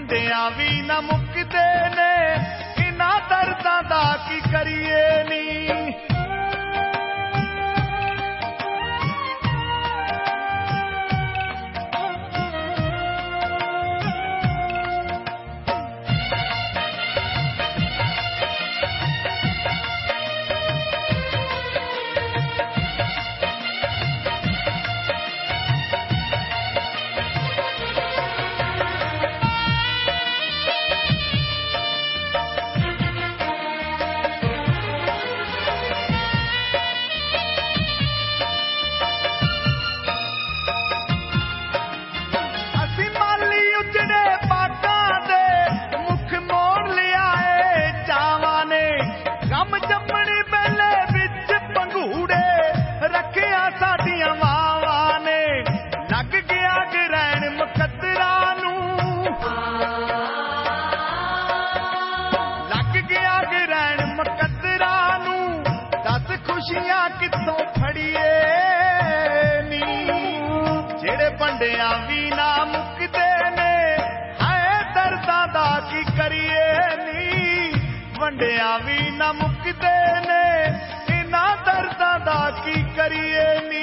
ਵੰਡਿਆਂ ਵੀ ਨਾ ਮੁੱਕਦੇ ਨੇ, ਇਹਨਾਂ ਦਰਦਾਂ ਦਾ ਕੀ ਕਰੀਏ ਨੀ। ਖੁਸ਼ੀਆਂ ਕਿੱਥੋਂ ਫੜੀਏ ਨੀ, ਜਿਹੜੇ ਵੰਡਿਆਂ ਵੀ ਨਾ ਮੁੱਕਦੇ ਨੇ, ਹਾਏ ਦਰਦਾਂ ਦਾ ਕੀ ਕਰੀਏ ਨੀ। ਵੰਡਿਆਂ ਵੀ ਨਾ ਮੁੱਕਦੇ ਨੇ, ਇਹਨਾਂ ਦਰਦਾਂ ਦਾ ਕੀ ਕਰੀਏ ਨੀ।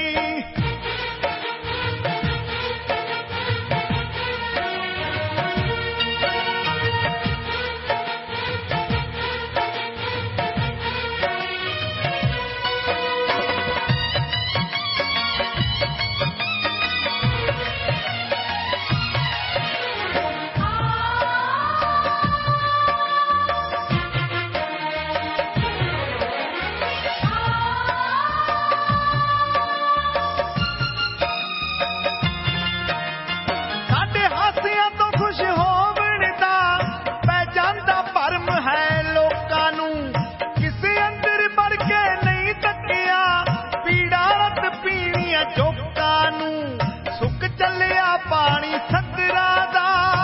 ਖੁਸ਼ ਹੋਵਣ ਦਾ ਪੈ ਜਾਂਦਾ ਭਰਮ ਹੈ ਲੋਕਾਂ ਨੂੰ, ਕਿਸੇ ਅੰਦਰ ਵੜ ਕੇ ਨਹੀਂ ਤੱਕਿਆ ਪੀੜਾ ਰਤ ਪੀਣੀਆਂ ਜੋਕਾਂ ਨੂੰ। ਸੁੱਕ ਚੱਲਿਆ ਪਾਣੀ ਸੱਦਰਾਂ ਦਾ,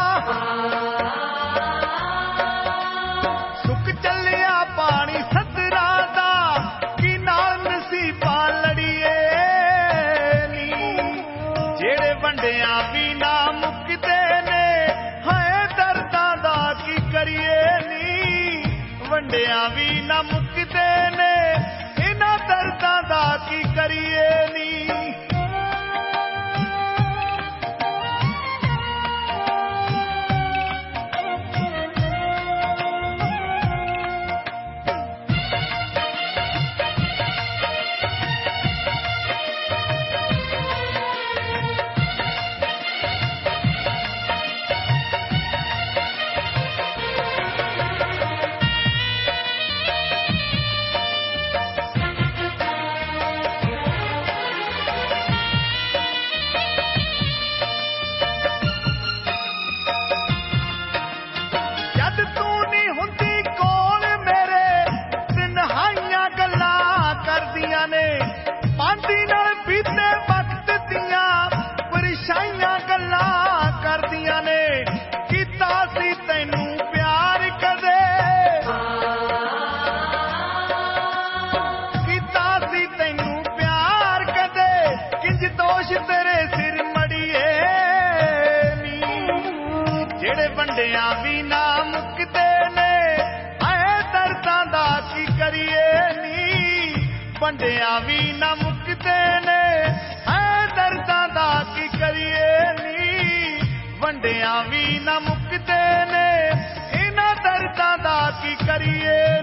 ਸੁੱਕ ਚੱਲਿਆ ਪਾਣੀ ਸੱਦਰਾਂ ਦਾ, ਕੀ ਨਾਲ ਨਸੀਬਾਂ ਲੜੀਏ ਨੀ। ਜਿਹੜੇ ਵੰਡਿਆਂ ਵੀ ਨਾ ਮੁੱਕਦੇ ਨੇ, ਕਰੀਏ ਨੀ। ਵੰਡਿਆਂ ਵੀ ਨਾ ਮੁੱਕਦੇ ਨੇ, ਇਹਨਾਂ ਦਰਦਾਂ ਦਾ ਕੀ ਕਰੀਏ ਨੀ। ਪਾਂਦੀ ਨਾਲ ਬੀਤੇ ਵਕਤ ਦੀਆਂ ਪਰੇਸ਼ਾਈਆਂ ਗੱਲਾਂ ਕਰਦੀਆਂ ਨੇ, ਕੀਤਾ ਸੀ ਤੈਨੂੰ ਪਿਆਰ ਕਦੇ, ਕੀਤਾ ਸੀ ਤੈਨੂੰ ਪਿਆਰ ਕਦੇ, ਕਿੰਜ ਦੋਸ਼ ਤੇਰੇ ਸਿਰ ਮੜੀਏ ਨੀ। ਜਿਹੜੇ ਵੰਡਿਆਂ ਵੀ ਨਾ ਮੁੱਕਦੇ ਨੇ, ਹਾਏ ਦਰਦਾਂ ਦਾ ਕੀ ਕਰੀਏ ਨੀ। ਵੰਡਿਆਂ ਵੀ ਨਾ ਮੁੱਕਦੇ ਨੇ, ਹਾਏ ਦਰਦਾਂ ਦਾ ਕੀ ਕਰੀਏ ਨੀ। ਵੰਡਿਆਂ ਵੀ ਨਾ ਮੁੱਕਦੇ ਨੇ, ਇਹਨਾਂ ਦਰਦਾਂ ਦਾ ਕੀ ਕਰੀਏ।